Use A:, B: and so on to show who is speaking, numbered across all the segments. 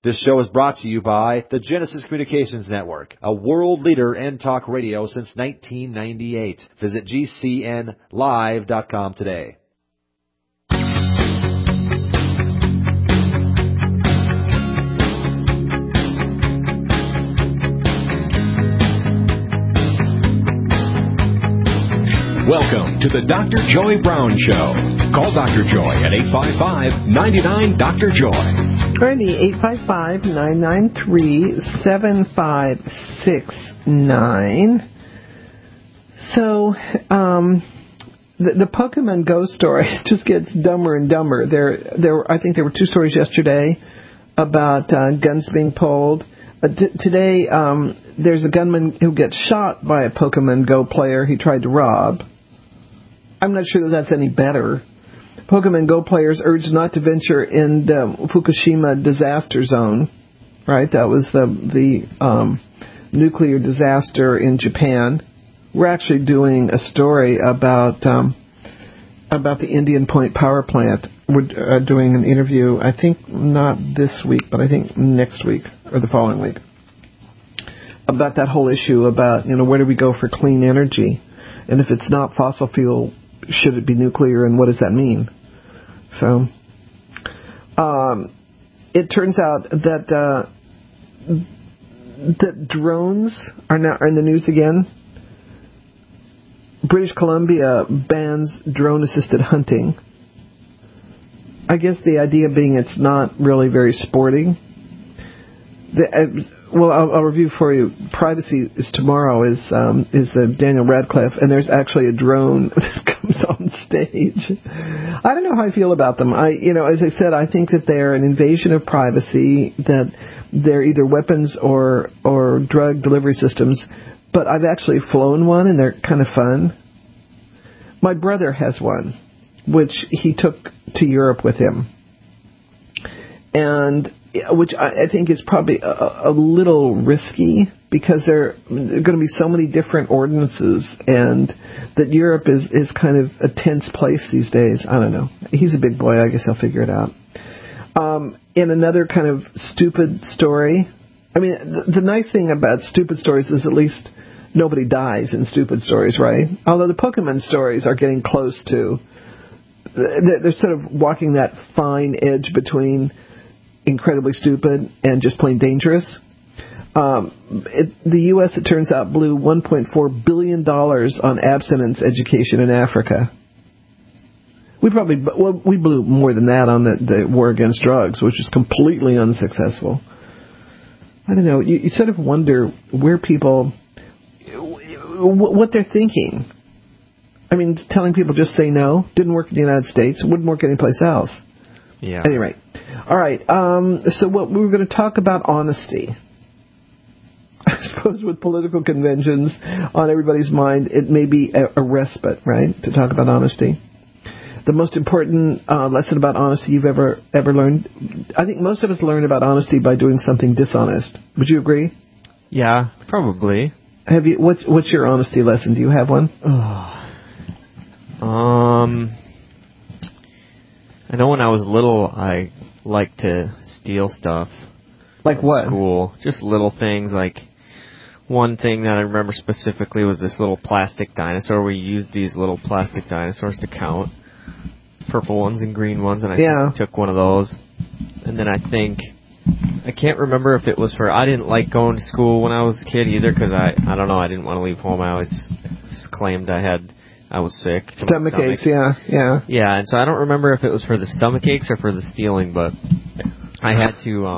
A: This show is brought to you by the Genesis Communications Network, a world leader in talk radio since 1998. Visit GCNlive.com today.
B: Welcome to the Dr. Joy Brown Show. Call Dr. Joy at 855-99-DR-JOY.
C: Randy, 855-993-7569. So, the Pokemon Go story just gets dumber and dumber. I think there were 2 stories yesterday about guns being pulled. Today, there's a gunman who gets shot by a Pokemon Go player he tried to rob. I'm not sure that that's any better. Pokemon Go players urged not to venture in the Fukushima disaster zone. Right, that was the nuclear disaster in Japan. We're actually doing a story about the Indian Point power plant. We're doing an interview, I think not this week, but I think next week or the following week, about that whole issue about, where do we go for clean energy? And if it's not fossil fuel, should it be nuclear, and what does that mean? So, it turns out that drones are now in the news again. British Columbia bans drone-assisted hunting. I guess the idea being it's not really very sporting. I'll review for you. Privacy is tomorrow is the Daniel Radcliffe, and there's actually a drone that comes on stage. I don't know how I feel about them. As I said, I think that they're an invasion of privacy, that they're either weapons or drug delivery systems. But I've actually flown one, and they're kind of fun. My brother has one, which he took to Europe with him, and which I think is probably a little risky, because there are going to be so many different ordinances, and that Europe is kind of a tense place these days. I don't know. He's a big boy. I guess he'll figure it out. In another kind of stupid story, the nice thing about stupid stories is at least nobody dies in stupid stories, right? Although the Pokemon stories are getting close to, they're sort of walking that fine edge between incredibly stupid and just plain dangerous. The U.S., it turns out, blew $1.4 billion on abstinence education in Africa. We blew more than that on the war against drugs, which is completely unsuccessful. I don't know. You sort of wonder where people, what they're thinking. Telling people just say no didn't work in the United States. It wouldn't work anyplace else.
D: Yeah.
C: At any rate. All right. So what we were going to talk about honesty. I suppose with political conventions on everybody's mind, it may be a respite, right, to talk about honesty. The most important lesson about honesty you've ever learned. I think most of us learn about honesty by doing something dishonest. Would you agree?
D: Yeah, probably.
C: Have you? What's your honesty lesson? Do you have one?
D: I know when I was little, I liked to steal stuff.
C: Like what?
D: School. Just little things. Like, one thing that I remember specifically was this little plastic dinosaur. We used these little plastic dinosaurs to count. Purple ones and green ones, and I took one of those. And then I can't remember if it was I didn't like going to school when I was a kid either, because I don't know, I didn't want to leave home. I always claimed I was sick.
C: Stomach aches, yeah.
D: Yeah, and so I don't remember if it was for the stomach aches or for the stealing, but I had to,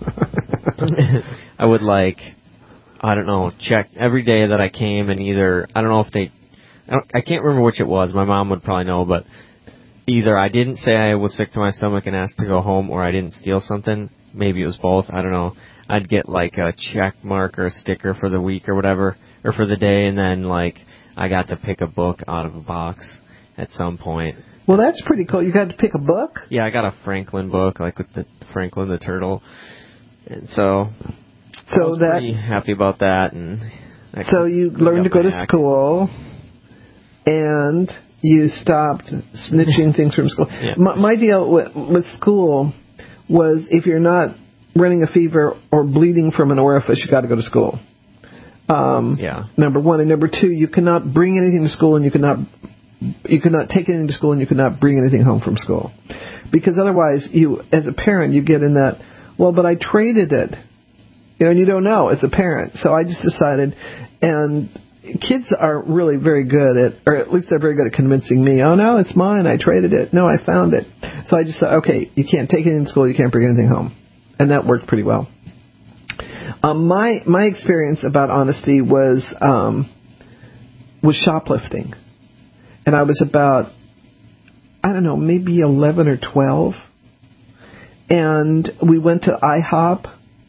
D: I would check every day that I came, and either, I can't remember which it was. My mom would probably know, but either I didn't say I was sick to my stomach and asked to go home, or I didn't steal something. Maybe it was both. I don't know. I'd get like a check mark or a sticker for the week or whatever, or for the day, and then I got to pick a book out of a box at some point.
C: Well, that's pretty cool. You got to pick a book?
D: Yeah, I got a Franklin book, with the Franklin the turtle. And so I was pretty happy about that. And
C: so you learned to go to school, and you stopped snitching things from school.
D: Yeah.
C: My deal with school was, if you're not running a fever or bleeding from an orifice, you got to go to school. Number one. And number two, you cannot bring anything to school, and you cannot take anything to school, and you cannot bring anything home from school. Because otherwise, you, as a parent, you get in that, well, but I traded it. And you don't know as a parent. So I just decided, and kids are really very good at, or at least they're very good at convincing me, oh, no, it's mine, I traded it. No, I found it. So I just thought, okay, you can't take anything to school, you can't bring anything home. And that worked pretty well. My experience about honesty was shoplifting. And I was about, I don't know, maybe 11 or 12. And we went to IHOP.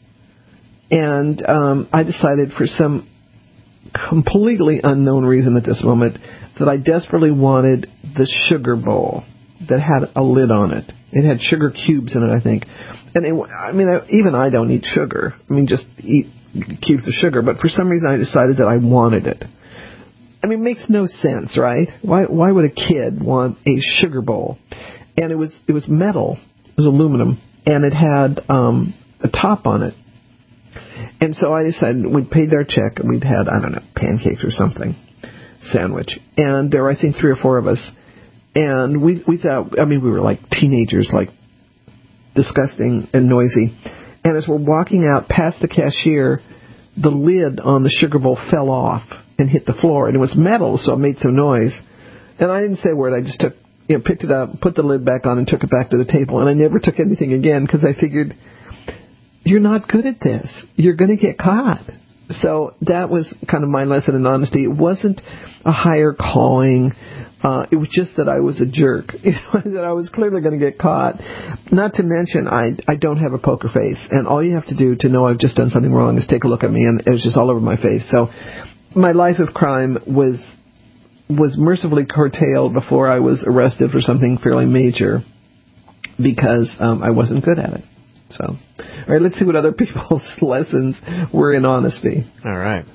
C: And I decided for some completely unknown reason at this moment that I desperately wanted the sugar bowl that had a lid on it. It had sugar cubes in it, I think. And even I don't eat sugar. I mean, just eat cubes of sugar. But for some reason, I decided that I wanted it. I mean, it makes no sense, right? Why would a kid want a sugar bowl? And it was metal. It was aluminum, and it had a top on it. And so I decided we'd paid our check, and we'd had, I don't know, pancakes or something, sandwich. And there were, I think, 3 or 4 of us. And we thought, I mean, we were like teenagers, like disgusting and noisy. And as we're walking out past the cashier, the lid on the sugar bowl fell off and hit the floor. And it was metal, so it made some noise. And I didn't say a word. I just picked it up, put the lid back on, and took it back to the table. And I never took anything again because I figured, you're not good at this. You're going to get caught. So that was kind of my lesson in honesty. It wasn't a higher calling. It was just that I was a jerk. That I was clearly going to get caught. Not to mention, I don't have a poker face. And all you have to do to know I've just done something wrong is take a look at me, and it was just all over my face. So my life of crime was mercifully curtailed before I was arrested for something fairly major because I wasn't good at it. So, all right, let's see what other people's lessons were in honesty.
D: All right.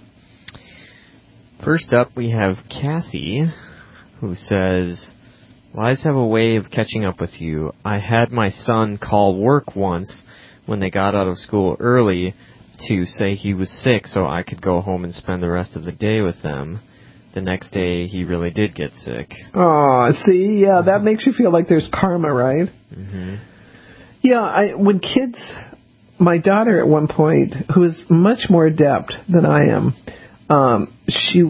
D: First up, we have Kathy, who says, lies have a way of catching up with you. I had my son call work once when they got out of school early to say he was sick so I could go home and spend the rest of the day with them. The next day, he really did get sick.
C: Oh, see, yeah, that makes you feel like there's karma, right?
D: Mm-hmm.
C: Yeah, when kids, my daughter at one point, who is much more adept than I am, she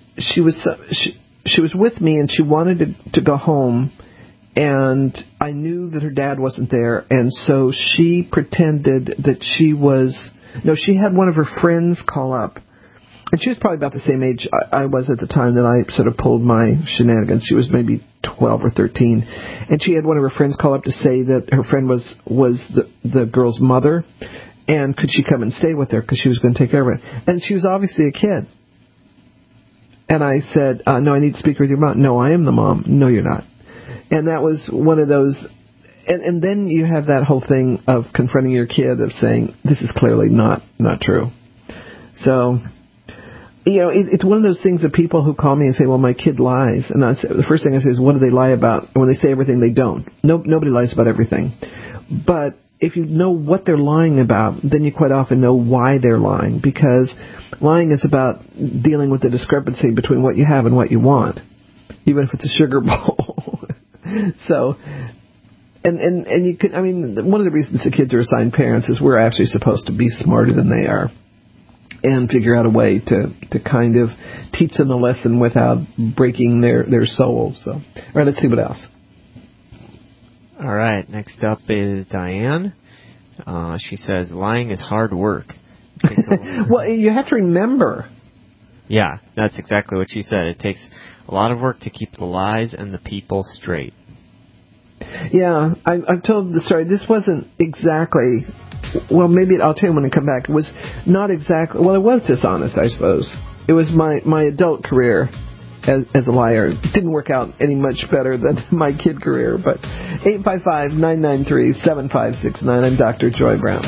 C: was with me and she wanted to go home, and I knew that her dad wasn't there, and so she pretended that she had one of her friends call up. And she was probably about the same age I was at the time that I sort of pulled my shenanigans. She was maybe 12 or 13. And she had one of her friends call up to say that her friend was the girl's mother, and could she come and stay with her because she was going to take care of it. And she was obviously a kid. And I said, no, I need to speak with your mom. No, I am the mom. No, you're not. And that was one of those. And then you have that whole thing of confronting your kid of saying, this is clearly not true. So, it's one of those things that people who call me and say, well, my kid lies. And the first thing I say is, what do they lie about? And when they say everything, they don't. Nobody lies about everything. But if you know what they're lying about, then you quite often know why they're lying. Because lying is about dealing with the discrepancy between what you have and what you want, even if it's a sugar bowl. So, and you can, one of the reasons the kids are assigned parents is we're actually supposed to be smarter than they are, and figure out a way to kind of teach them the lesson without breaking their soul. So, all right, let's see what else.
D: All right, next up is Diane. She says, lying is hard work.
C: Well, you have to remember.
D: Yeah, that's exactly what she said. It takes a lot of work to keep the lies and the people straight.
C: Yeah, I've told the story. This wasn't exactly... Well, maybe I'll tell you when I come back. It was not exactly... Well, it was dishonest, I suppose. It was my adult career as a liar. It didn't work out any much better than my kid career. But 855-993-7569. I'm Dr. Joy Brown.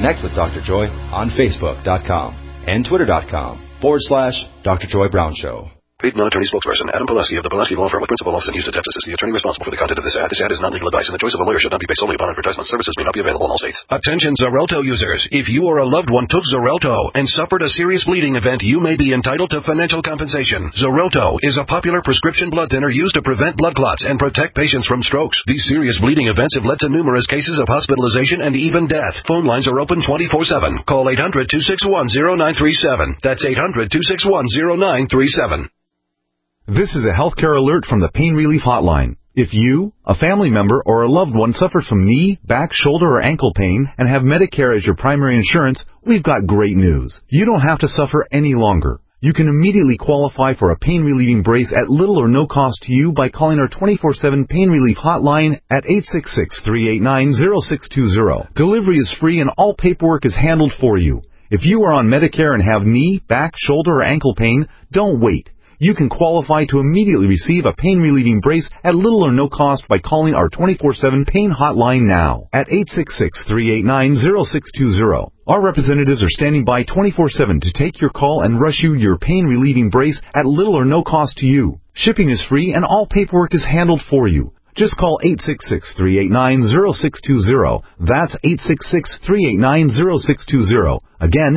A: Connect with Dr. Joy on Facebook.com and Twitter.com/Dr. Joy Brown Show.
E: Paid non-attorney spokesperson Adam Pileski of the Pileski Law Firm with principal office in Houston, Texas is the attorney responsible for the content of this ad. This ad is not legal advice, and the choice of a lawyer should not be based solely upon advertisement. Services may not be available in all states. Attention Xarelto users. If you or a loved one took Xarelto and suffered a serious bleeding event, you may be entitled to financial compensation. Xarelto is a popular prescription blood thinner used to prevent blood clots and protect patients from strokes. These serious bleeding events have led to numerous cases of hospitalization and even death. Phone lines are open 24/7. Call 800-261-0937. That's 800-261-0937.
F: This is a healthcare alert from the Pain Relief Hotline. If you, a family member, or a loved one suffers from knee, back, shoulder, or ankle pain and have Medicare as your primary insurance, we've got great news. You don't have to suffer any longer. You can immediately qualify for a pain-relieving brace at little or no cost to you by calling our 24/7 Pain Relief Hotline at 866-389-0620. Delivery is free and all paperwork is handled for you. If you are on Medicare and have knee, back, shoulder, or ankle pain, don't wait. You can qualify to immediately receive a pain-relieving brace at little or no cost by calling our 24/7 Pain Hotline now at 866-389-0620. Our representatives are standing by 24/7 to take your call and rush you your pain-relieving brace at little or no cost to you. Shipping is free and all paperwork is handled for you. Just call 866-389-0620. That's 866-389-0620. Again,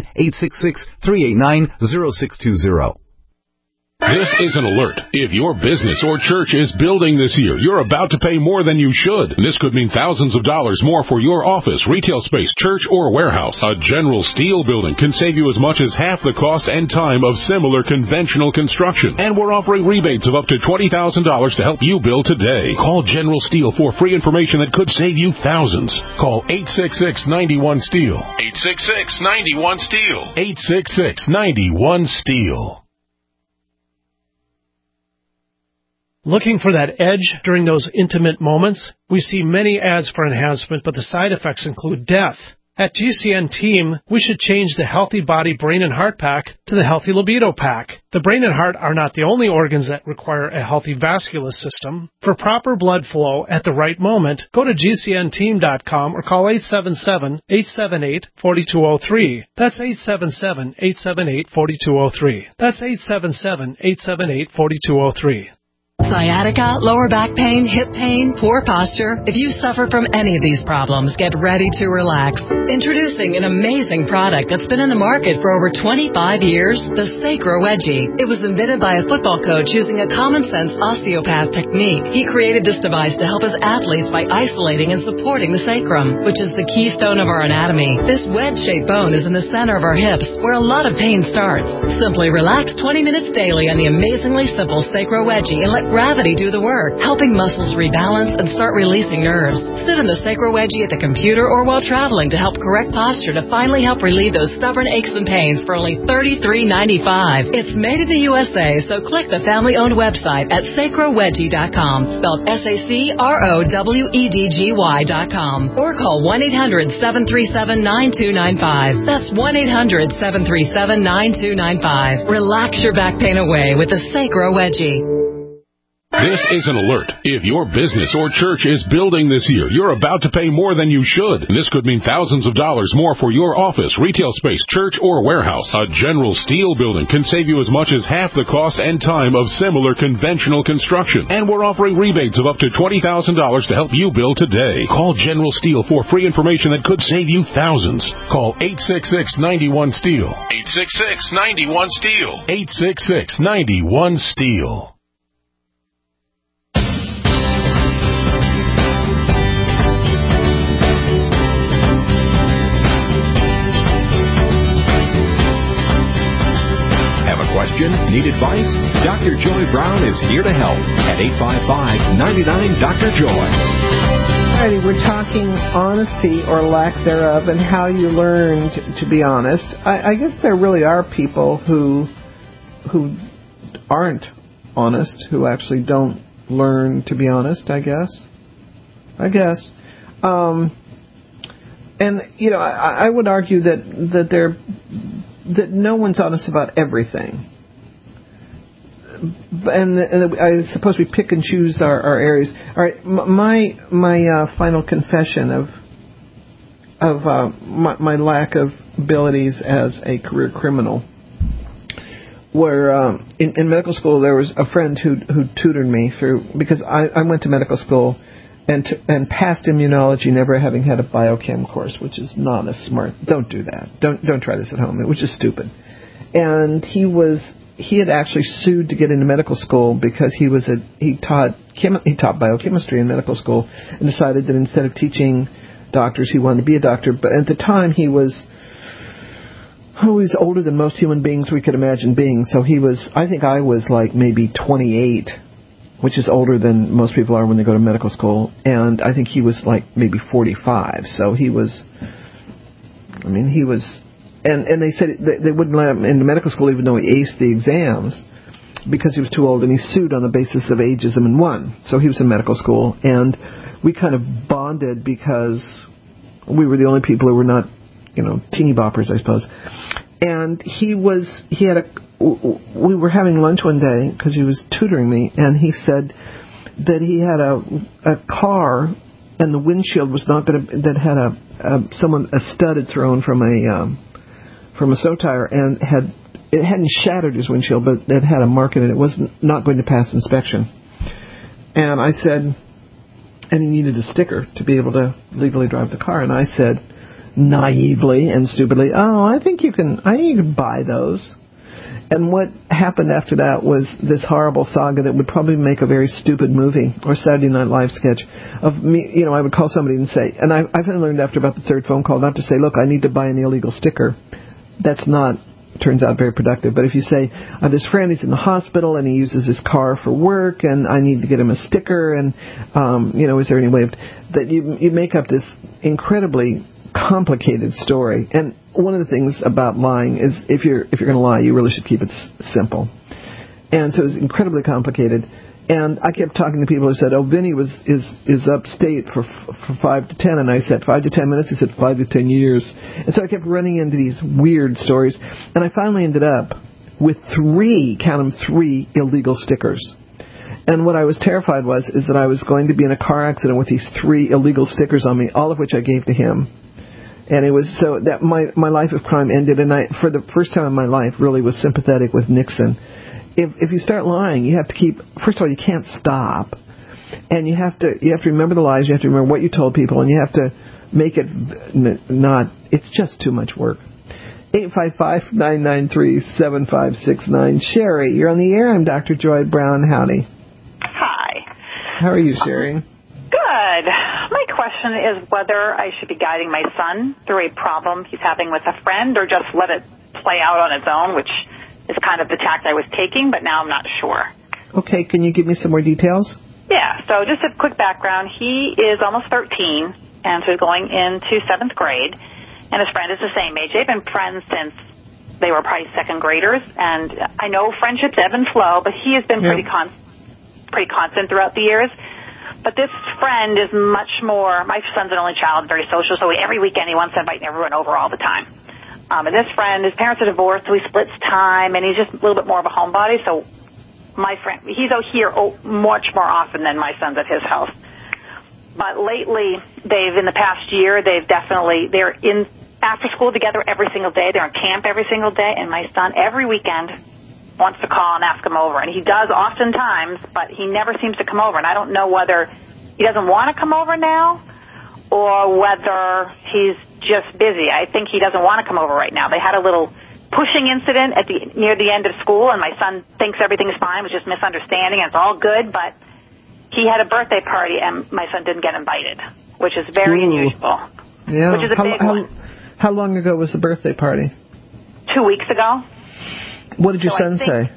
F: 866-389-0620.
B: This is an alert. If your business or church is building this year, you're about to pay more than you should. And this could mean thousands of dollars more for your office, retail space, church, or warehouse. A General Steel building can save you as much as half the cost and time of similar conventional construction. And we're offering rebates of up to $20,000 to help you build today. Call General Steel for free information that could save you thousands. Call 866-91-STEEL. 866-91-STEEL. 866-91-STEEL.
G: Looking for that edge during those intimate moments? We see many ads for enhancement, but the side effects include death. At GCN Team, we should change the Healthy Body, Brain, and Heart Pack to the Healthy Libido Pack. The brain and heart are not the only organs that require a healthy vascular system. For proper blood flow at the right moment, go to GCNteam.com or call 877-878-4203. That's 877-878-4203. That's 877-878-4203.
H: Sciatica, lower back pain, hip pain, poor posture. If you suffer from any of these problems, get ready to relax. Introducing an amazing product that's been in the market for over 25 years, the Sacro Wedgie. It was invented by a football coach using a common-sense osteopath technique. He created this device to help his athletes by isolating and supporting the sacrum, which is the keystone of our anatomy. This wedge-shaped bone is in the center of our hips, where a lot of pain starts. Simply relax 20 minutes daily on the amazingly simple Sacro Wedgie and let gravity do the work, helping muscles rebalance and start releasing nerves. Sit in the Sacro Wedgie at the computer or while traveling to help correct posture to finally help relieve those stubborn aches and pains for only $33.95. It's made in the USA, so click the family-owned website at sacrowedgie.com, spelled SACROWEDGY.com, or call 1-800-737-9295. That's 1-800-737-9295. Relax your back pain away with the Sacro Wedgie.
B: This is an alert. If your business or church is building this year, you're about to pay more than you should. And this could mean thousands of dollars more for your office, retail space, church, or warehouse. A General Steel building can save you as much as half the cost and time of similar conventional construction. And we're offering rebates of up to $20,000 to help you build today. Call General Steel for free information that could save you thousands. Call 866-91-STEEL. 866-91-STEEL. 866-91-STEEL. Question? Need advice? Dr. Joy Brown is here to help at 855-99-DR-JOY.
C: Alrighty, we're talking honesty or lack thereof and how you learned to be honest. I guess there really are people who aren't honest, who actually don't learn to be honest, I guess. And, you know, I would argue that no one's honest about everything. And I suppose we pick and choose our areas. All right, my final confession my lack of abilities as a career criminal. Where in medical school there was a friend who tutored me through, because I went to medical school and passed immunology, never having had a biochem course, which is not a smart. Don't do that. Don't try this at home. It was just stupid. And he had actually sued to get into medical school because he taught biochemistry in medical school, and decided that instead of teaching doctors, he wanted to be a doctor. But at the time, he was older than most human beings we could imagine being. So I think I was like maybe 28, which is older than most people are when they go to medical school. And I think he was like maybe 45. So he was, and they said they wouldn't let him into medical school even though he aced the exams because he was too old, and he sued on the basis of ageism and won. So he was in medical school, and we kind of bonded because we were the only people who were not, teeny boppers, I suppose. And we were having lunch one day because he was tutoring me, and he said that he had a car, and the windshield was not going to, that had a stud had thrown from a SO tire, and it hadn't shattered his windshield, but it had a mark in it. It was not going to pass inspection. And I said, and he needed a sticker to be able to legally drive the car. And I said, naively and stupidly, I think you can buy those. And what happened after that was this horrible saga that would probably make a very stupid movie or Saturday Night Live sketch of me. I would call somebody and say, and I've learned after about the third phone call not to say, look, I need to buy an illegal sticker. That's not, turns out, very productive. But if you say, I have this friend, he's in the hospital and he uses his car for work, and I need to get him a sticker, and is there any way that you make up this incredibly complicated story. And one of the things about lying is if you're going to lie, you really should keep it simple. And so it was incredibly complicated. And I kept talking to people who said, Vinny is upstate for 5 to 10. And I said, 5 to 10 minutes? He said, 5 to 10 years. And so I kept running into these weird stories. And I finally ended up with 3 illegal stickers. And what I was terrified is that I was going to be in a car accident with these 3 illegal stickers on me, all of which I gave to him. And it was so that my life of crime ended. And I, for the first time in my life, really was sympathetic with Nixon. If you start lying, you have to keep, first of all, you can't stop. And you have to remember the lies, you have to remember what you told people, and you have to make it it's just too much work. 855-993-7569. Sherry, you're on the air. I'm Dr. Joy Brown. Howdy.
I: Hi.
C: How are you, Sherry?
I: Good. My question is whether I should be guiding my son through a problem he's having with a friend, or just let it play out on its own, which is kind of the tact I was taking, but now I'm not sure.
C: Okay, can you give me some more details?
I: Yeah, so just a quick background. He is almost 13, and so he's going into 7th grade, and his friend is the same age. They've been friends since they were probably 2nd graders, and I know friendships ebb and flow, but he has been pretty constant throughout the years. But this friend is much more, my son's an only child, very social, so every weekend he wants to invite everyone over all the time. And this friend, his parents are divorced, so he splits time, and he's just a little bit more of a homebody. So my friend, he's out here much more often than my son's at his house. But lately, in the past year, they're in after school together every single day. They're in camp every single day, and my son every weekend wants to call and ask him over. And he does oftentimes, but he never seems to come over. And I don't know whether he doesn't want to come over now or whether he's just busy. I think he doesn't want to come over right now. They had a little pushing incident near the end of school, and my son thinks everything's fine. It was just misunderstanding, and it's all good, but he had a birthday party, and my son didn't get invited, which is very unusual.
C: Yeah.
I: Which is a big one.
C: How long ago was the birthday party?
I: 2 weeks ago.
C: What did your son say?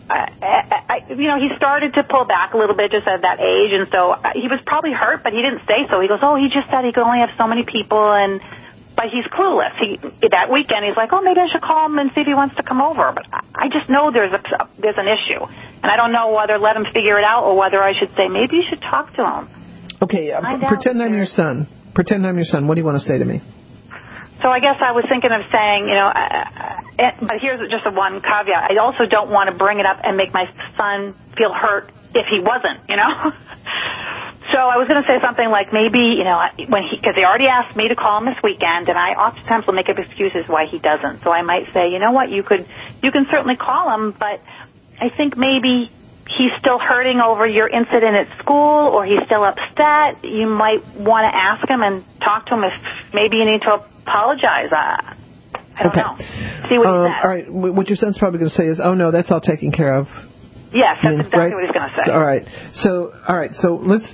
I: He started to pull back a little bit just at that age, and so he was probably hurt, but he didn't say so. He goes, he just said he could only have so many people, but he's clueless. That weekend, he's like, maybe I should call him and see if he wants to come over. But I just know there's an issue, and I don't know whether let him figure it out or whether I should say maybe you should talk to him.
C: Okay, pretend I'm your son. Pretend I'm your son. What do you want to say to me?
I: So I guess I was thinking of saying, but here's just one caveat. I also don't want to bring it up and make my son feel hurt if he wasn't, So I was going to say something like maybe, because he already asked me to call him this weekend, and I oftentimes will make up excuses why he doesn't. So I might say, you know what, you can certainly call him, but I think maybe he's still hurting over your incident at school, or he's still upset. You might want to ask him and talk to him if maybe you need to apologize. I don't know. See what he says.
C: All right. What your son's probably going to say is, oh, no, that's all taken care of.
I: Yes, that's exactly what he's going to say.
C: All right. So let's.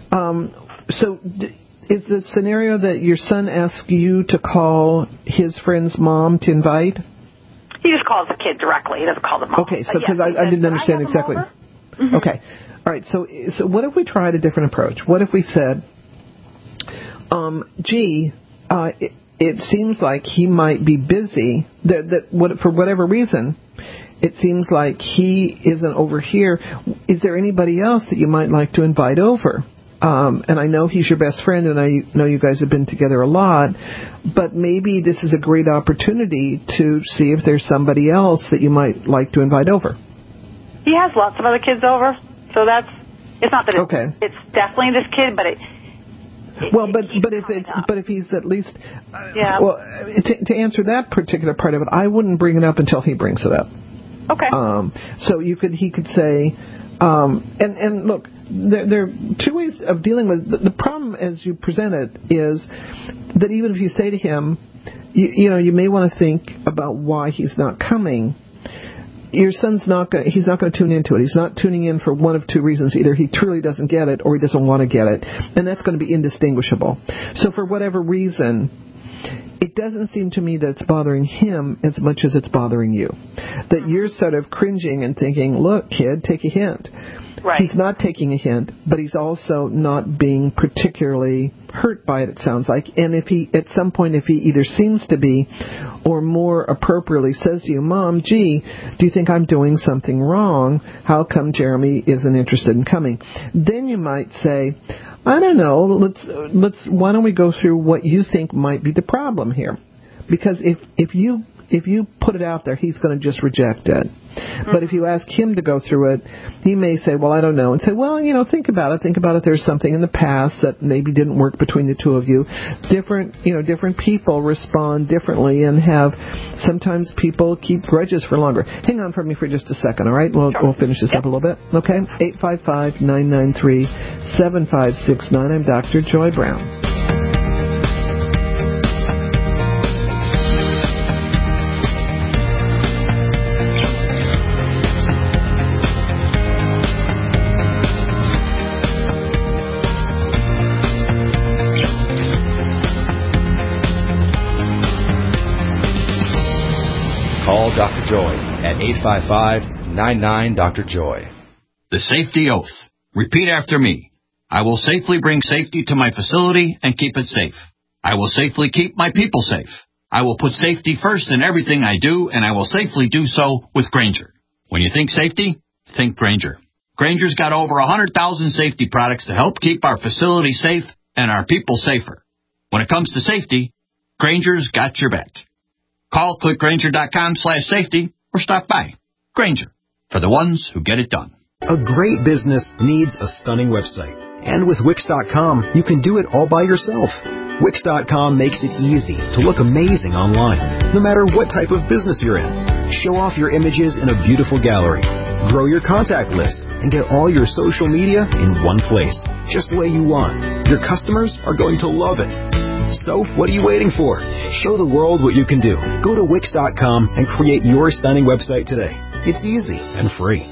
C: Is the scenario that your son asks you to call his friend's mom to invite?
I: He just calls the kid directly. He doesn't call the mom.
C: Okay, so because I didn't understand exactly. Mm-hmm. Okay. All right. So what if we tried a different approach? What if we said, it seems like he might be busy. For whatever reason, it seems like he isn't over here. Is there anybody else that you might like to invite over? And I know he's your best friend, and I know you guys have been together a lot, but maybe this is a great opportunity to see if there's somebody else that you might like to invite over.
I: He has lots of other kids over, so it's not that it's definitely this kid, but if he's at least to answer that particular part of it, I wouldn't bring it up until he brings it up. Okay.
C: So he could say, and look, there are two ways of dealing with the problem as you present it is that even if you say to him, you may want to think about why he's not coming. Your son's he's not going to tune into it. He's not tuning in for one of two reasons. Either he truly doesn't get it or he doesn't want to get it. And that's going to be indistinguishable. So for whatever reason, it doesn't seem to me that it's bothering him as much as it's bothering you. That you're sort of cringing and thinking, look, kid, take a hint.
I: Right.
C: He's not taking a hint, but he's also not being particularly hurt by it sounds like. And if he either seems to be or more appropriately says to you, Mom, gee, do you think I'm doing something wrong? How come Jeremy isn't interested in coming? Then you might say, I don't know, why don't we go through what you think might be the problem here? Because if you put it out there, he's going to just reject it. Mm-hmm. But if you ask him to go through it, he may say, well, I don't know. And say, well, think about it. Think about it. There's something in the past that maybe didn't work between the two of you. Different people respond differently and sometimes people keep grudges for longer. Hang on for me for just a second, all right? We'll finish this up a little bit. Okay? 855-993-7569. I'm Dr. Joy Brown.
A: Call Dr. Joy at 855-99-DR-JOY.
J: The safety oath. Repeat after me. I will safely bring safety to my facility and keep it safe. I will safely keep my people safe. I will put safety first in everything I do, and I will safely do so with Grainger. When you think safety, think Grainger. Grainger's got over 100,000 safety products to help keep our facility safe and our people safer. When it comes to safety, Grainger's got your back. Call clickgrainger.com/safety or stop by. Grainger, for the ones who get it done.
K: A great business needs a stunning website. And with Wix.com, you can do it all by yourself. Wix.com makes it easy to look amazing online, no matter what type of business you're in. Show off your images in a beautiful gallery. Grow your contact list and get all your social media in one place, just the way you want. Your customers are going to love it. So, what are you waiting for? Show the world what you can do. Go to Wix.com and create your stunning website today. It's easy and free.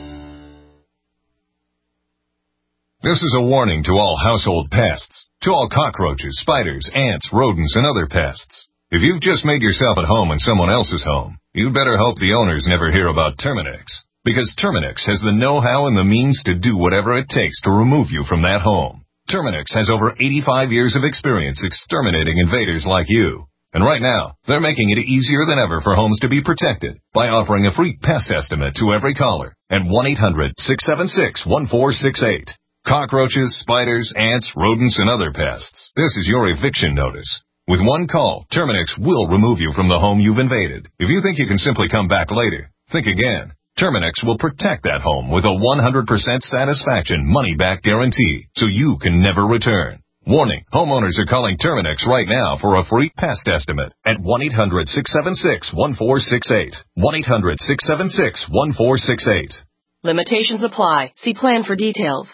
L: This is a warning to all household pests, to all cockroaches, spiders, ants, rodents, and other pests. If you've just made yourself at home in someone else's home, you'd better hope the owners never hear about Terminix, because Terminix has the know-how and the means to do whatever it takes to remove you from that home. Terminix has over 85 years of experience exterminating invaders like you. And right now, they're making it easier than ever for homes to be protected by offering a free pest estimate to every caller at 1-800-676-1468. Cockroaches, spiders, ants, rodents, and other pests. This is your eviction notice. With one call, Terminix will remove you from the home you've invaded. If you think you can simply come back later, think again. Terminex will protect that home with a 100% satisfaction money-back guarantee, so you can never return. Warning, homeowners are calling Terminex right now for a free pest estimate at 1-800-676-1468. 1-800-676-1468.
M: Limitations apply. See plan for details.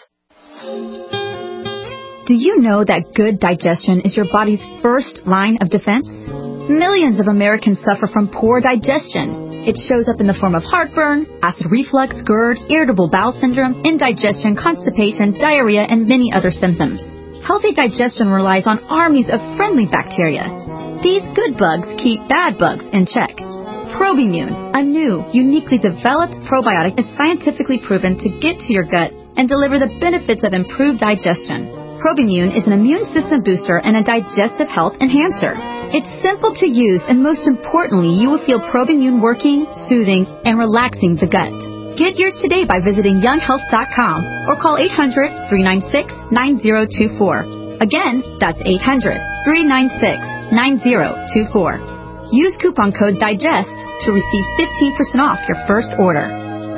N: Do you know that good digestion is your body's first line of defense? Millions of Americans suffer from poor digestion. It shows up in the form of heartburn, acid reflux, GERD, irritable bowel syndrome, indigestion, constipation, diarrhea, and many other symptoms. Healthy digestion relies on armies of friendly bacteria. These good bugs keep bad bugs in check. Probimune, a new, uniquely developed probiotic, is scientifically proven to get to your gut and deliver the benefits of improved digestion. Probimune is an immune system booster and a digestive health enhancer. It's simple to use, and most importantly, you will feel Probimune working, soothing, and relaxing the gut. Get yours today by visiting younghealth.com or call 800-396-9024. Again, that's 800-396-9024. Use coupon code DIGEST to receive 15% off your first order.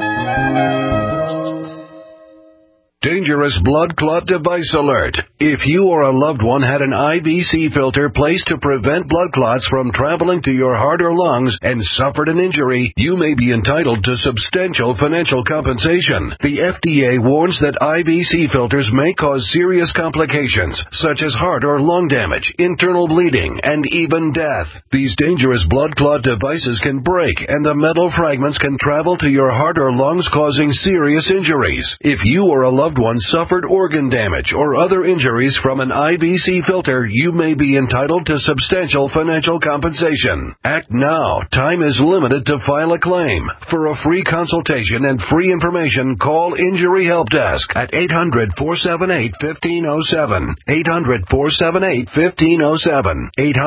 E: Dangerous blood clot device alert. If you or a loved one had an IVC filter placed to prevent blood clots from traveling to your heart or lungs and suffered an injury, you may be entitled to substantial financial compensation. The FDA warns that IVC filters may cause serious complications, such as heart or lung damage, internal bleeding, and even death. These dangerous blood clot devices can break, and the metal fragments can travel to your heart or lungs, causing serious injuries. If you or a loved one suffered organ damage or other injuries from an IVC filter, you may be entitled to substantial financial compensation. Act now. Time is limited to file a claim. For a free consultation and free information, call Injury Help Desk at 800-478-1507. 800-478-1507.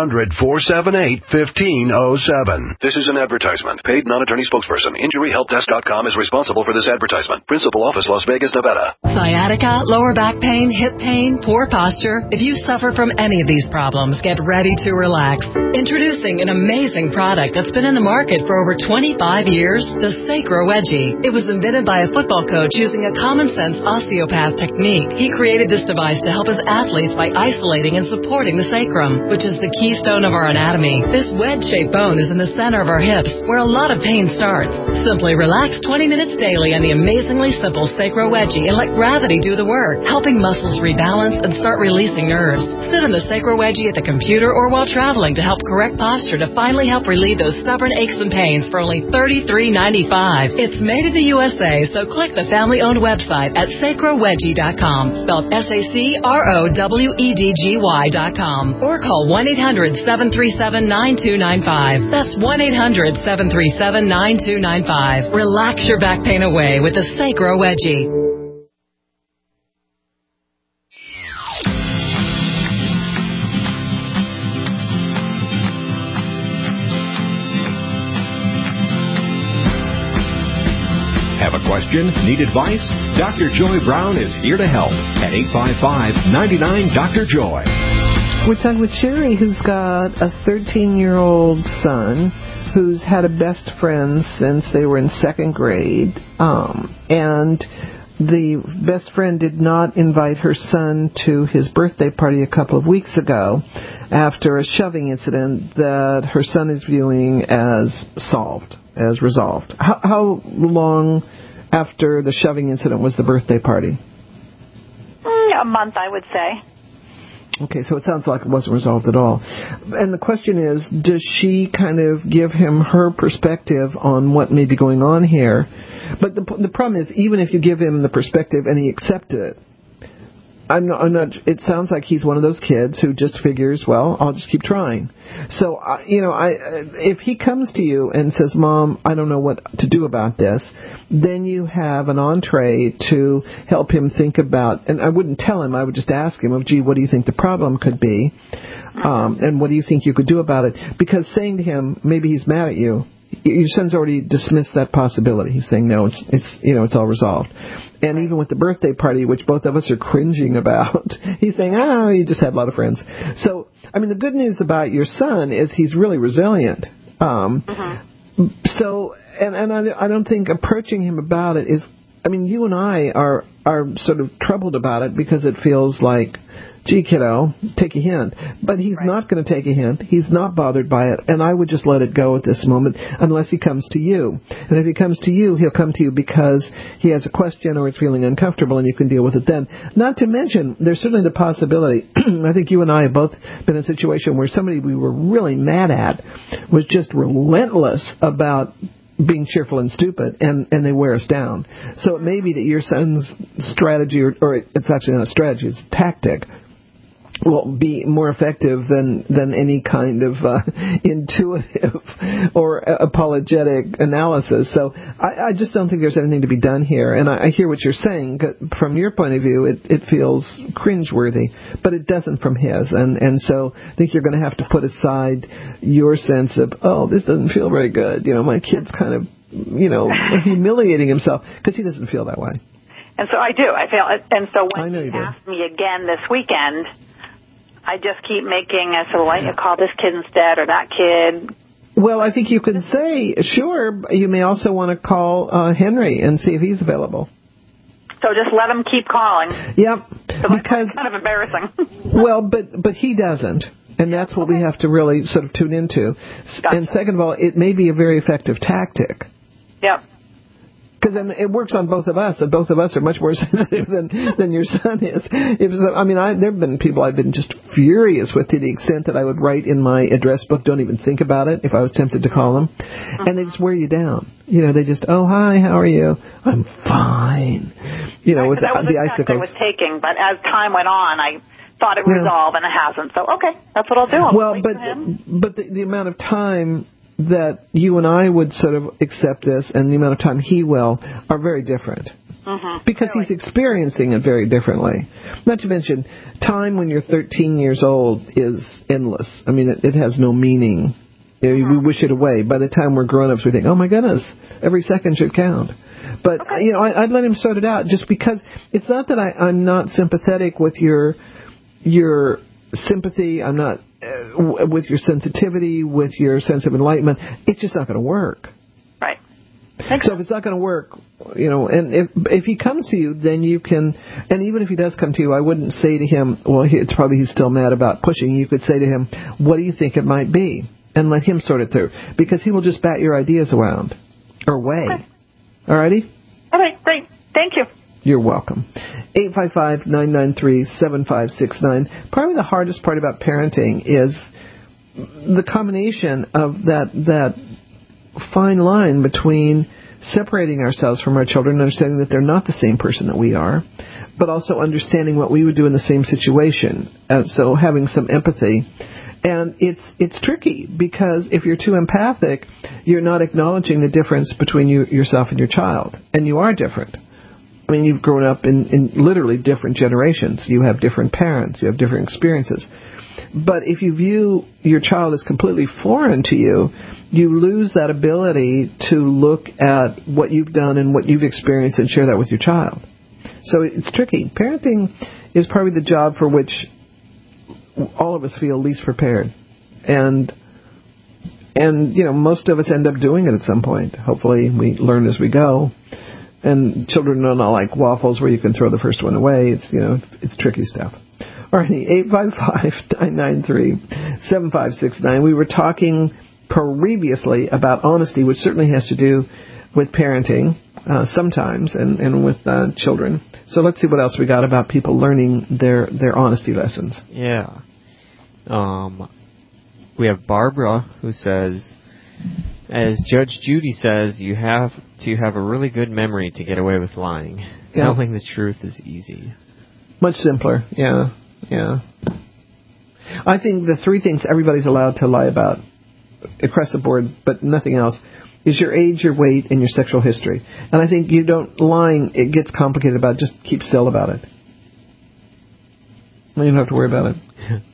E: 800-478-1507. This is an advertisement. Paid non-attorney spokesperson. InjuryHelpDesk.com is responsible for this advertisement. Principal office, Las Vegas, Nevada.
H: Sciatica, lower back pain, hip pain, poor posture. If you suffer from any of these problems, get ready to relax. Introducing an amazing product that's been in the market for over 25 years, the Sacro Wedgie. It was invented by a football coach using a common-sense osteopath technique. He created this device to help his athletes by isolating and supporting the sacrum, which is the keystone of our anatomy. This wedge-shaped bone is in the center of our hips, where a lot of pain starts. Simply relax 20 minutes daily on the amazingly simple Sacro Wedgie and let gravity do the work, helping muscles rebalance and start releasing nerves. Sit on the Sacro Wedgie at the computer or while traveling to help correct posture to finally help relieve those stubborn aches and pains for only $33.95. It's made in the USA, so click the family-owned website at sacrowedgie.com, spelled SACROWEDGY.com, or call 1-800-737-9295. That's 1-800-737-9295. Relax your back pain away with the Sacro Wedgie.
O: Have a question? Need advice? Dr. Joy Brown is here to help at 855-99-DR-JOY.
C: We're talking with Sherry, who's got a 13-year-old son who's had a best friend since they were in second grade. And the best friend did not invite her son to his birthday party a couple of weeks ago after a shoving incident that her son is viewing as resolved. How long after the shoving incident was the birthday party?
I: A month, I would say.
C: Okay, so it sounds like it wasn't resolved at all. And the question is, does she kind of give him her perspective on what may be going on here? But the problem is, even if you give him the perspective and he accepted it, I'm not. It sounds like he's one of those kids who just figures, well, I'll just keep trying. So, if he comes to you and says, Mom, I don't know what to do about this, then you have an entree to help him think about, and I wouldn't tell him, I would just ask him, gee, what do you think the problem could be? And what do you think you could do about it? Because saying to him, maybe he's mad at you, your son's already dismissed that possibility. He's saying, no, it's all resolved. And even with the birthday party, which both of us are cringing about, he's saying, you just had a lot of friends. So, the good news about your son is he's really resilient. So, and I don't think approaching him about it is, I mean, you and I are sort of troubled about it because it feels like, gee, kiddo, take a hint. But he's not going to take a hint. He's not bothered by it. And I would just let it go at this moment unless he comes to you. And if he comes to you, he'll come to you because he has a question or is feeling uncomfortable, and you can deal with it then. Not to mention, there's certainly the possibility, I think you and I have both been in a situation where somebody we were really mad at was just relentless about being cheerful and stupid, and they wear us down. So it may be that your son's strategy, or it's actually not a strategy, it's a tactic, will be more effective than any kind of intuitive or apologetic analysis. So I just don't think there's anything to be done here. And I hear what you're saying. From your point of view, it feels cringeworthy, but it doesn't from his. And so I think you're going to have to put aside your sense of, oh, this doesn't feel very good. You know, my kid's kind of, you know, humiliating himself, because he doesn't feel that way.
I: And so I do. I feel, and so when he asked me again this weekend, I just keep making, I said, well, why don't you call this kid instead, or that kid?
C: Well, I think you can say, sure, you may also want to call Henry and see if he's available.
I: So just let him keep calling.
C: Yep.
I: Because it's kind of embarrassing.
C: Well, but he doesn't. And that's what we have to really sort of tune into. Gotcha. And second of all, it may be a very effective tactic.
I: Yep.
C: Because it works on both of us, and both of us are much more sensitive than your son is. There have been people I've been just furious with, to the extent that I would write in my address book, don't even think about it, if I was tempted to call them. And they just wear you down. You know, they just, oh, hi, how are you? I'm fine. You know, with the icicles.
I: I was taking, but as time went on, I thought it would resolve, and it hasn't. So, okay, that's what I'll do.
C: But the amount of time that you and I would sort of accept this, and the amount of time he will, are very different. Because he's experiencing it very differently. Not to mention, time when you're 13 years old is endless. I mean, it has no meaning. We wish it away. By the time we're grown-ups, we think, oh, my goodness, every second should count. But, you know, I'd let him sort it out, just because it's not that I'm not sympathetic with your sympathy. I'm not with your sensitivity, with your sense of enlightenment. It's just not going to work.
I: Right.
C: So if it's not going to work, you know, and if he comes to you, then you can, and even if he does come to you, I wouldn't say to him, well, it's probably he's still mad about pushing. You could say to him, what do you think it might be? And let him sort it through, because he will just bat your ideas around or away. Okay. All righty?
I: All right, great. Thank you.
C: You're welcome. 855-993-7569. Probably the hardest part about parenting is the combination of that fine line between separating ourselves from our children and understanding that they're not the same person that we are, but also understanding what we would do in the same situation. So having some empathy. And it's tricky, because if you're too empathic, you're not acknowledging the difference between yourself and your child. And you are different. I mean, you've grown up in literally different generations. You have different parents. You have different experiences. But if you view your child as completely foreign to you, you lose that ability to look at what you've done and what you've experienced and share that with your child. So it's tricky. Parenting is probably the job for which all of us feel least prepared. And you know, most of us end up doing it at some point. Hopefully we learn as we go. And children are not like waffles where you can throw the first one away. It's, you know, it's tricky stuff. All righty, 855-993-7569. We were talking previously about honesty, which certainly has to do with parenting sometimes and with children. So let's see what else we got about people learning their honesty lessons.
D: Yeah. We have Barbara, who says, as Judge Judy says, you have to have a really good memory to get away with lying. Yeah. Telling the truth is easy.
C: Much simpler, yeah. I think the three things everybody's allowed to lie about across the board, but nothing else, is your age, your weight, and your sexual history. And I think lying, it gets complicated about it. Just keep still about it. You don't have to worry about it.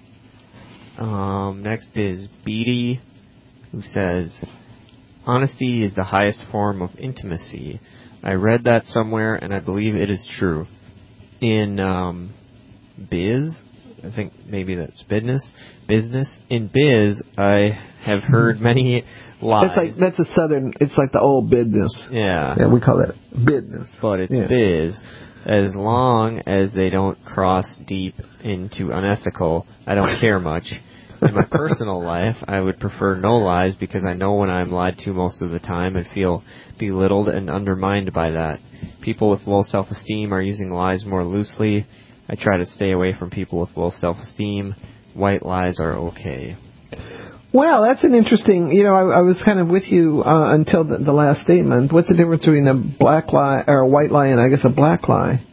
D: Next is Beatty, who says, honesty is the highest form of intimacy. I read that somewhere, and I believe it is true. In Biz, I think maybe that's business. In biz, I have heard many lies.
C: It's like that's a southern. It's like the old business.
D: Yeah.
C: Yeah, we call that business.
D: But it's biz. As long as they don't cross deep into unethical, I don't care much. In my personal life, I would prefer no lies because I know when I'm lied to most of the time and feel belittled and undermined by that. People with low self-esteem are using lies more loosely. I try to stay away from people with low self-esteem. White lies are okay.
C: Well, that's an interesting, I was kind of with you until the last statement. What's the difference between a black lie or a white lie and I guess a black lie?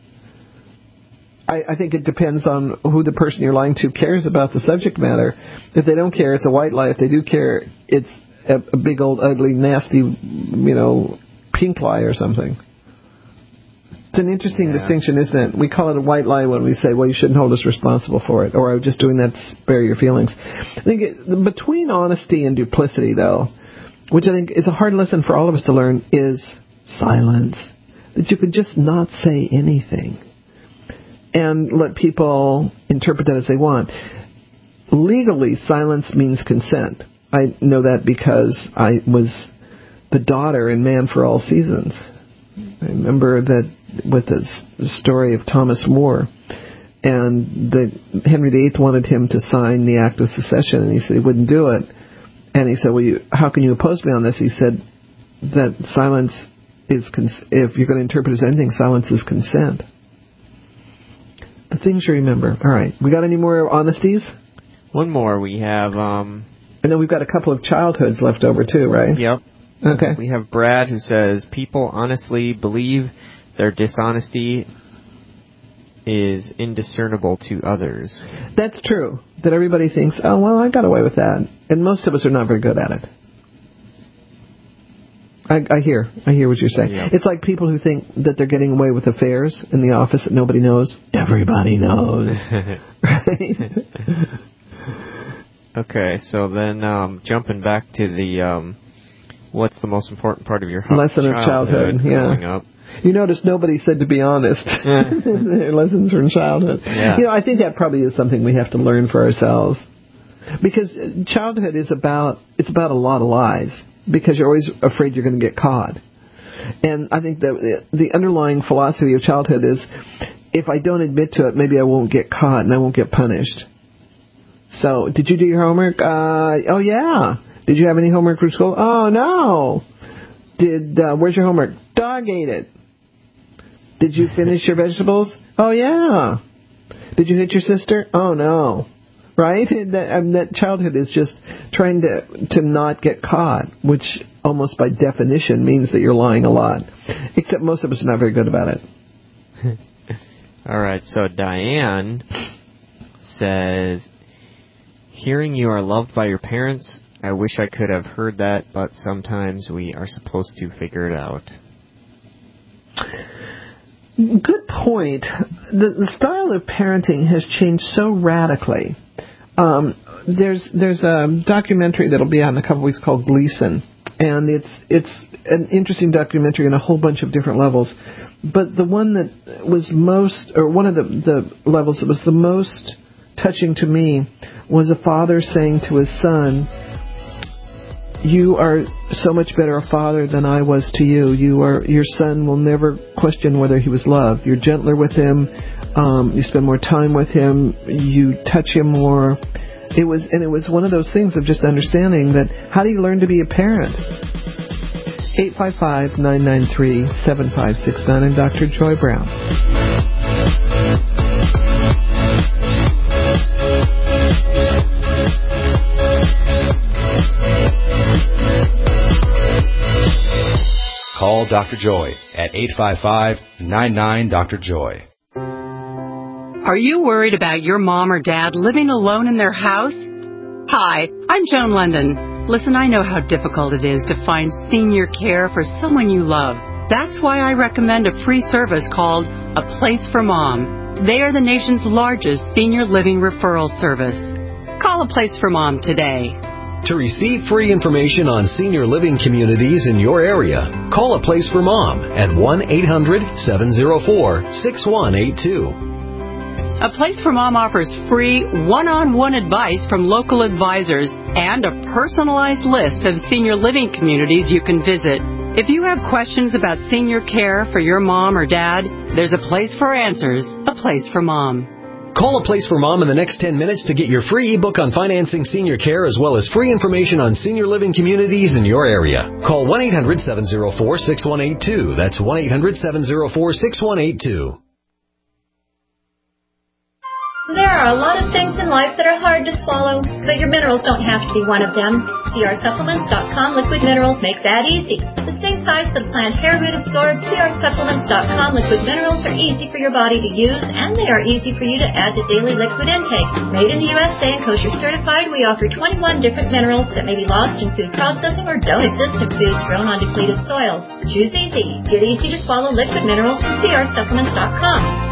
C: I think it depends on who the person you're lying to cares about the subject matter. If they don't care, it's a white lie. If they do care, it's a big old ugly nasty, pink lie or something. It's an interesting distinction, isn't it? We call it a white lie when we say, well, you shouldn't hold us responsible for it, or I'm just doing that to spare your feelings. I think between honesty and duplicity, though, which I think is a hard lesson for all of us to learn, is silence. That you could just not say anything and let people interpret that as they want. Legally, silence means consent. I know that because I was the daughter in Man for All Seasons. I remember that with the story of Thomas More, and Henry VIII wanted him to sign the Act of Secession, and he said he wouldn't do it. And he said, well, how can you oppose me on this? He said that silence is, if you're going to interpret it as anything, silence is consent. The things you remember. All right. We got any more honesties?
D: One more. We have...
C: And then we've got a couple of childhoods left over, too, right?
D: Yep.
C: Okay.
D: We have Brad who says, people honestly believe their dishonesty is indiscernible to others.
C: That's true. That everybody thinks, oh, well, I got away with that. And most of us are not very good at it. I hear what you're saying. Yep. It's like people who think that they're getting away with affairs in the office that nobody knows. Everybody knows. Right?
D: Okay, so then jumping back to the what's the most important part of your
C: lesson of childhood?
D: Growing up.
C: You notice nobody said to be honest. Their lessons from childhood.
D: Yeah.
C: I think that probably is something we have to learn for ourselves. Because childhood is about a lot of lies. Because you're always afraid you're going to get caught. And I think that the underlying philosophy of childhood is, if I don't admit to it, maybe I won't get caught and I won't get punished. So, did you do your homework? Oh, yeah. Did you have any homework for school? Oh, no. Where's your homework? Dog ate it. Did you finish your vegetables? Oh, yeah. Did you hit your sister? Oh, no. Right? That childhood is just trying to not get caught, which almost by definition means that you're lying a lot. Except most of us are not very good about it.
D: All right, so Diane says, hearing you are loved by your parents, I wish I could have heard that, but sometimes we are supposed to figure it out.
C: Good point. The style of parenting has changed so radically. There's a documentary that'll be out in a couple weeks called Gleason, and it's an interesting documentary on a whole bunch of different levels. But the one that was one of the levels that was the most touching to me was a father saying to his son, "You are so much better a father than I was to you. Your son will never question whether he was loved. You're gentler with him. You spend more time with him. You touch him more." It was one of those things of just understanding that how do you learn to be a parent? 855-993-7569. I'm Dr. Joy Brown.
A: Call Dr. Joy at 855-99-DR-JOY.
P: Are you worried about your mom or dad living alone in their house? Hi, I'm Joan London. Listen, I know how difficult it is to find senior care for someone you love. That's why I recommend a free service called A Place for Mom. They are the nation's largest senior living referral service. Call A Place for Mom today.
O: To receive free information on senior living communities in your area, call A Place for Mom at 1-800-704-6182.
P: A Place for Mom offers free one-on-one advice from local advisors and a personalized list of senior living communities you can visit. If you have questions about senior care for your mom or dad, there's a place for answers, A Place for Mom.
K: Call A Place for Mom in the next 10 minutes to get your free ebook on financing senior care as well as free information on senior living communities in your area. Call 1-800-704-6182. That's 1-800-704-6182.
Q: There are a lot of things in life that are hard to swallow, but your minerals don't have to be one of them. CRSupplements.com liquid minerals make that easy. The same size that a plant hair root absorbs, CRSupplements.com liquid minerals are easy for your body to use, and they are easy for you to add to daily liquid intake. Made in the USA and kosher certified, we offer 21 different minerals that may be lost in food processing or don't exist in foods grown on depleted soils. Choose easy. Get easy to swallow liquid minerals from CRSupplements.com.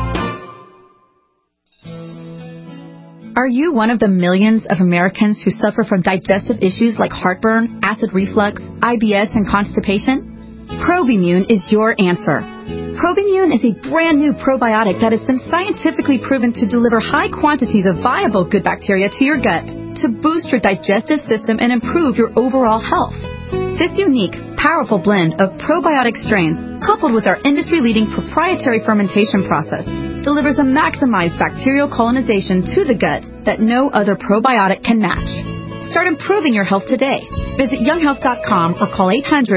N: Are you one of the millions of Americans who suffer from digestive issues like heartburn, acid reflux, IBS, and constipation? Probimune is your answer. Probimune is a brand new probiotic that has been scientifically proven to deliver high quantities of viable good bacteria to your gut to boost your digestive system and improve your overall health. This unique, powerful blend of probiotic strains, coupled with our industry-leading proprietary fermentation process, delivers a maximized bacterial colonization to the gut that no other probiotic can match. Start improving your health today. Visit younghealth.com or call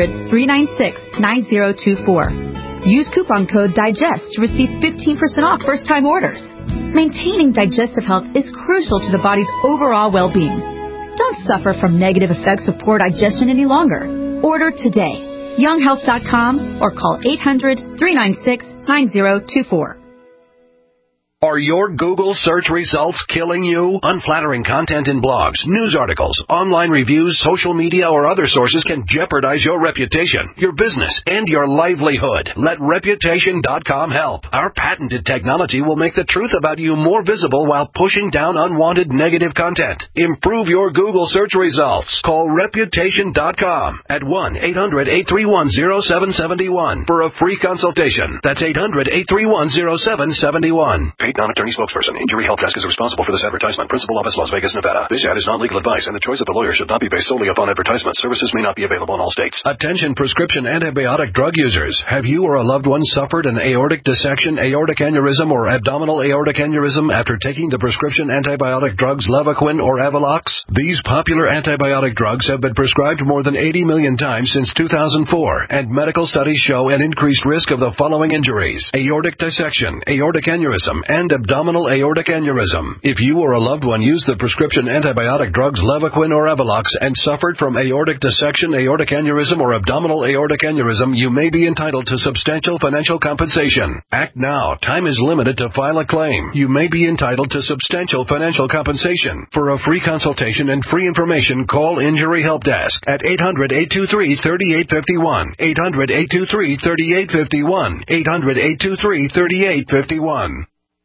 N: 800-396-9024. Use coupon code DIGEST to receive 15% off first-time orders. Maintaining digestive health is crucial to the body's overall well-being. Don't suffer from negative effects of poor digestion any longer. Order today. younghealth.com or call 800-396-9024.
E: Are your Google search results killing you? Unflattering content in blogs, news articles, online reviews, social media, or other sources can jeopardize your reputation, your business, and your livelihood. Let Reputation.com help. Our patented technology will make the truth about you more visible while pushing down unwanted negative content. Improve your Google search results. Call Reputation.com at 1-800-831-0771 for a free consultation. That's 800-831-0771. Paid non-attorney spokesperson. Injury Help Desk is responsible for this advertisement. Principal office, Las Vegas, Nevada. This ad is not legal advice, and the choice of a lawyer should not be based solely upon advertisement. Services may not be available in all states. Attention prescription antibiotic drug users. Have you or a loved one suffered an aortic dissection, aortic aneurysm, or abdominal aortic aneurysm after taking the prescription antibiotic drugs Levaquin or Avelox? These popular antibiotic drugs have been prescribed more than 80 million times since 2004, and medical studies show an increased risk of the following injuries: aortic dissection, aortic aneurysm, and abdominal aortic aneurysm. If you or a loved one used the prescription antibiotic drugs Levaquin or Avelox and suffered from aortic dissection, aortic aneurysm, or abdominal aortic aneurysm, you may be entitled to substantial financial compensation. Act now. Time is limited to file a claim. You may be entitled to substantial financial compensation. For a free consultation and free information, call Injury Help Desk at 800-823-3851. 800-823-3851. 800-823-3851.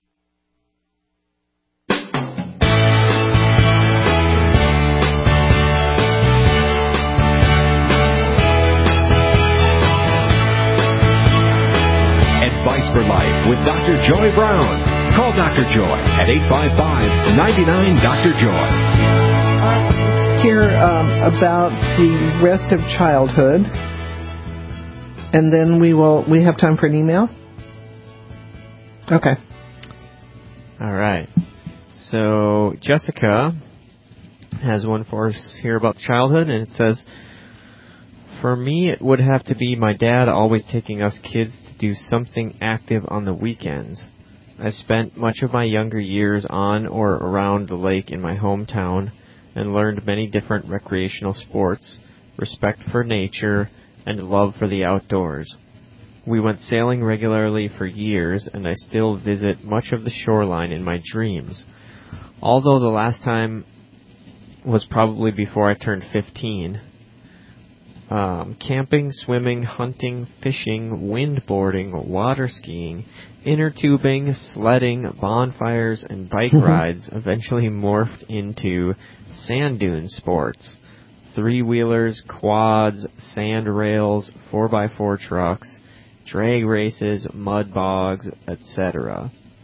O: Advice for Life with Dr. Joy Brown. Call Dr. Joy at 855-99-DR-JOY.
C: Let's hear about the rest of childhood, and then we have time for an email. Okay.
D: All right. So Jessica has one for us here about childhood, and it says, for me, it would have to be my dad always taking us kids to do something active on the weekends. I spent much of my younger years on or around the lake in my hometown and learned many different recreational sports, respect for nature, and love for the outdoors. We went sailing regularly for years, and I still visit much of the shoreline in my dreams. Although the last time was probably before I turned 15. Camping, swimming, hunting, fishing, windboarding, water skiing, inner tubing, sledding, bonfires, and bike rides eventually morphed into sand dune sports. Three-wheelers, quads, sand rails, 4x4 trucks, drag races, mud bogs, etc.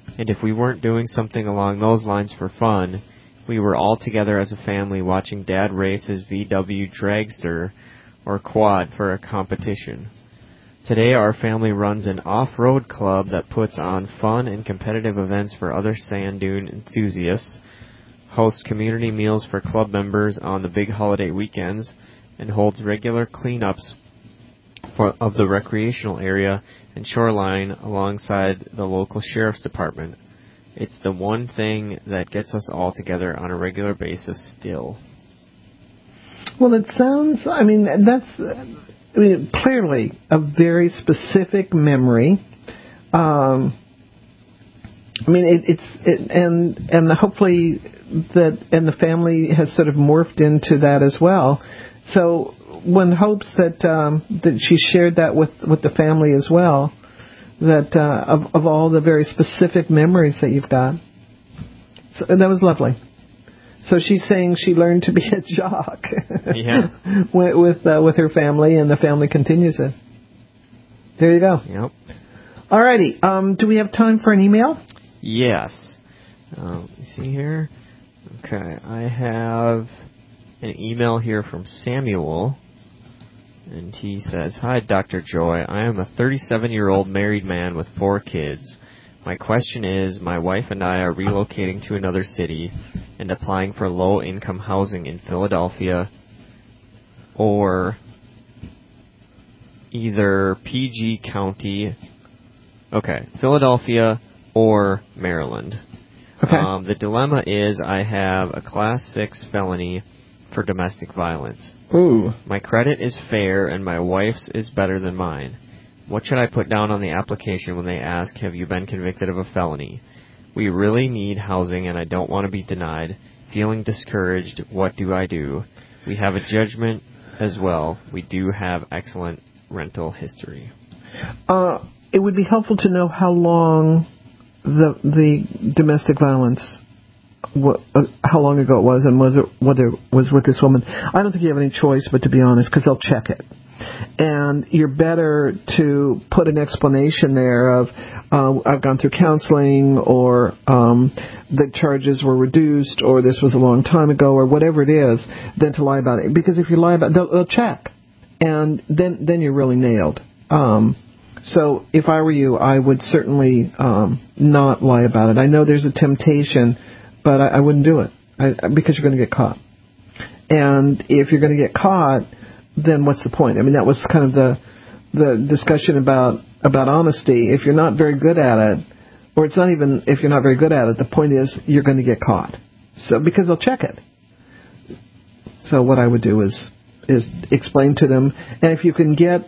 D: And if we weren't doing something along those lines for fun, we were all together as a family watching Dad race his VW dragster or quad for a competition. Today our family runs an off-road club that puts on fun and competitive events for other sand dune enthusiasts, hosts community meals for club members on the big holiday weekends, and holds regular cleanups of the recreational area and shoreline alongside the local sheriff's department. It's the one thing that gets us all together on a regular basis still.
C: Well, it sounds, clearly a very specific memory. And hopefully the family has sort of morphed into that as well. So one hopes that she shared that with the family as well, that of all the very specific memories that you've got. So that was lovely. So she's saying she learned to be a jock.
D: Yeah.
C: with her family, and the family continues it. There you go.
D: Yep.
C: Alrighty. Do we have time for an email?
D: Yes. Let me see here. Okay, I have an email here from Samuel, and he says, "Hi, Dr. Joy. I am a 37-year-old married man with 4 kids. My question is, my wife and I are relocating to another city and applying for low-income housing in Philadelphia or either PG County, Philadelphia or Maryland.
C: Okay.
D: The dilemma is I have a Class 6 felony for domestic violence.
C: Ooh.
D: My credit is fair and my wife's is better than mine. What should I put down on the application when they ask, have you been convicted of a felony? We really need housing and I don't want to be denied. Feeling discouraged, what do I do? We have a judgment as well. We do have excellent rental history."
C: It would be helpful to know how long the domestic violence, how long ago it was, and whether it was with this woman. I don't think you have any choice but to be honest, because they'll check it. And you're better to put an explanation there of, I've gone through counseling, or the charges were reduced, or this was a long time ago, or whatever it is, than to lie about it. Because if you lie about it, they'll check. And then you're really nailed. So if I were you, I would certainly not lie about it. I know there's a temptation, but I wouldn't do it because you're going to get caught. And if you're going to get caught, then what's the point? I mean, that was kind of the discussion about honesty. If you're not very good at it, or it's not even if you're not very good at it, the point is you're going to get caught. So because they'll check it. So what I would do is explain to them, and if you can get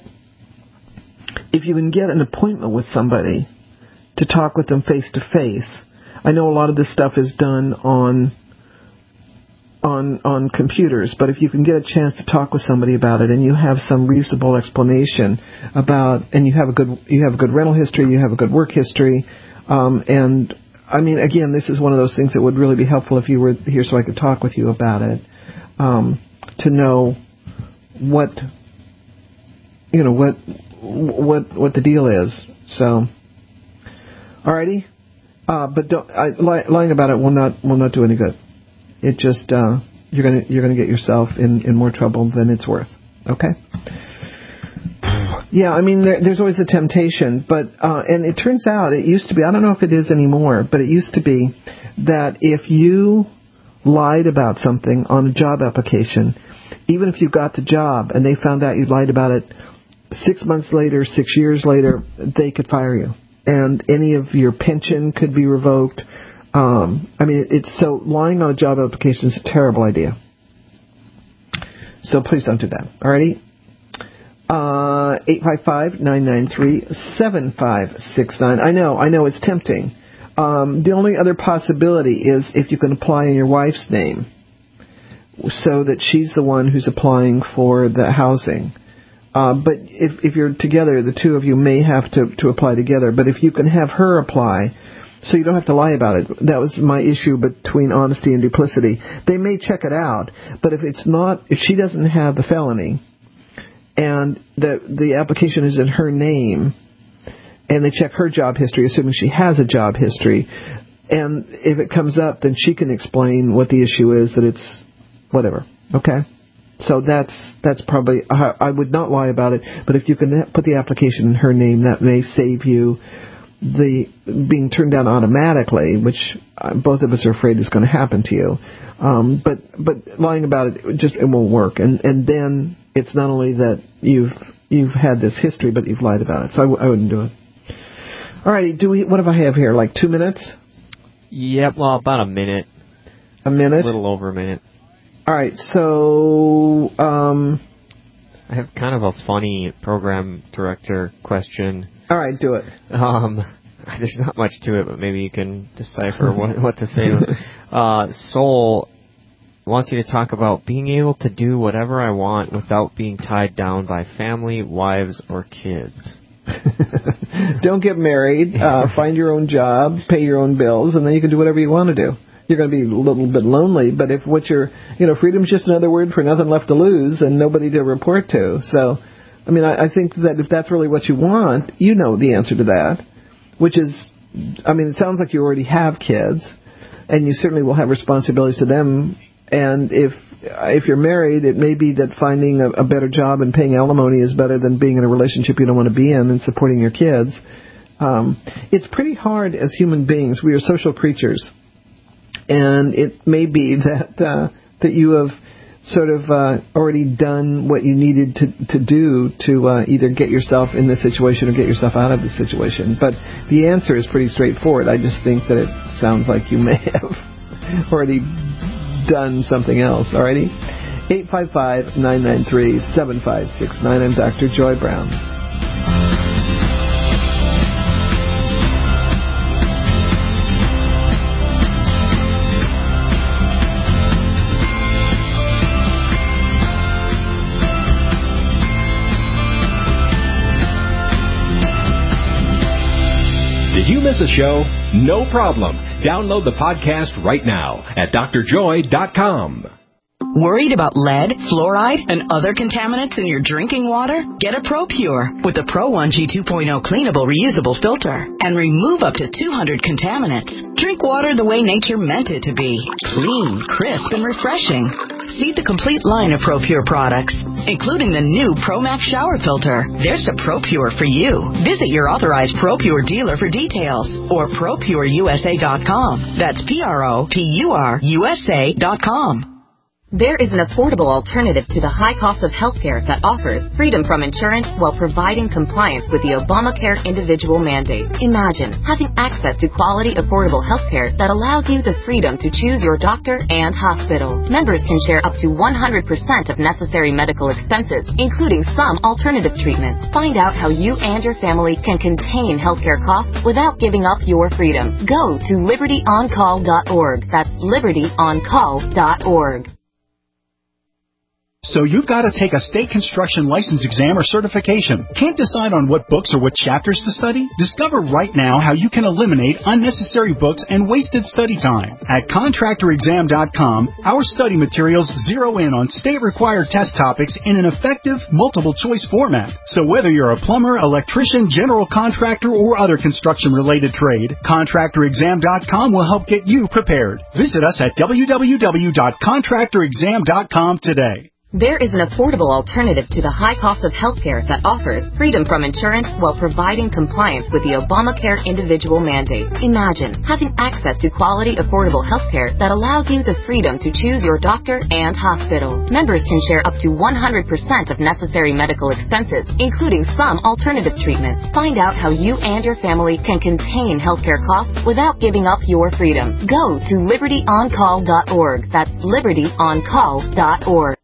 C: an appointment with somebody to talk with them face to face. I know a lot of this stuff is done on computers, but if you can get a chance to talk with somebody about it, and you have some reasonable explanation about, and you have a good rental history, you have a good work history, and I mean, again, this is one of those things that would really be helpful if you were here so I could talk with you about it, to know what the deal is. So, alrighty, but lying about it will not do any good. It just you're gonna get yourself in more trouble than it's worth. Okay. Yeah, I mean there's always a temptation, but and it turns out it used to be, I don't know if it is anymore, but it used to be that if you lied about something on a job application, even if you got the job and they found out you lied about it 6 months later, 6 years later, they could fire you. And any of your pension could be revoked. I mean, so lying on a job application is a terrible idea. So please don't do that. Alrighty? 855-993-7569. I know, it's tempting. The only other possibility is if you can apply in your wife's name, so that she's the one who's applying for the housing. But if you're together, the two of you may have to apply together. But if you can have her apply, so you don't have to lie about it. That was my issue between honesty and duplicity. They may check it out, but if she doesn't have the felony, and the application is in her name, and they check her job history, assuming she has a job history. And if it comes up, then she can explain what the issue is, that it's whatever. Okay? So that's probably, I would not lie about it, but if you can put the application in her name, that may save you the being turned down automatically, which both of us are afraid is going to happen to you. But lying about it, it won't work. And then it's not only that you've had this history, but you've lied about it. So I wouldn't do it. All right, what do I have here? Like 2 minutes?
D: Yep, well, about a minute.
C: A minute?
D: A little over a minute.
C: All right, so
D: I have kind of a funny program director question.
C: All right, do it.
D: There's not much to it, but maybe you can decipher what to say. Soul wants you to talk about being able to do whatever I want without being tied down by family, wives, or kids.
C: Don't get married. Find your own job, pay your own bills, and then you can do whatever you want to do. You're going to be a little bit lonely, but if freedom's just another word for nothing left to lose and nobody to report to. So, I mean, I think that if that's really what you want, you know the answer to that, which is, I mean, it sounds like you already have kids, and you certainly will have responsibilities to them. And if you're married, it may be that finding a better job and paying alimony is better than being in a relationship you don't want to be in and supporting your kids. It's pretty hard as human beings. We are social creatures. And it may be that you have sort of already done what you needed to do to either get yourself in this situation or get yourself out of this situation. But the answer is pretty straightforward. I just think that it sounds like you may have already done something else. Alrighty? 855-993-7569. I'm Dr. Joy Brown.
O: Did you miss a show? No problem. Download the podcast right now at drjoy.com.
M: Worried about lead, fluoride, and other contaminants in your drinking water? Get a ProPure with the Pro1G 2.0 cleanable reusable filter and remove up to 200 contaminants. Drink water the way nature meant it to be. Clean, crisp, and refreshing. See the complete line of ProPure products, including the new ProMax shower filter. There's a ProPure for you. Visit your authorized ProPure dealer for details or ProPureUSA.com. That's ProPureUSA.com.
R: There is an affordable alternative to the high cost of healthcare that offers freedom from insurance while providing compliance with the Obamacare individual mandate. Imagine having access to quality, affordable healthcare that allows you the freedom to choose your doctor and hospital. Members can share up to 100% of necessary medical expenses, including some alternative treatments. Find out how you and your family can contain healthcare costs without giving up your freedom. Go to libertyoncall.org. That's libertyoncall.org.
S: So you've got to take a state construction license exam or certification. Can't decide on what books or what chapters to study? Discover right now how you can eliminate unnecessary books and wasted study time. At contractorexam.com, our study materials zero in on state-required test topics in an effective, multiple-choice format. So whether you're a plumber, electrician, general contractor, or other construction-related trade, contractorexam.com will help get you prepared. Visit us at www.contractorexam.com today.
R: There is an affordable alternative to the high cost of healthcare that offers freedom from insurance while providing compliance with the Obamacare individual mandate. Imagine having access to quality, affordable healthcare that allows you the freedom to choose your doctor and hospital. Members can share up to 100% of necessary medical expenses, including some alternative treatments. Find out how you and your family can contain healthcare costs without giving up your freedom. Go to libertyoncall.org. That's libertyoncall.org.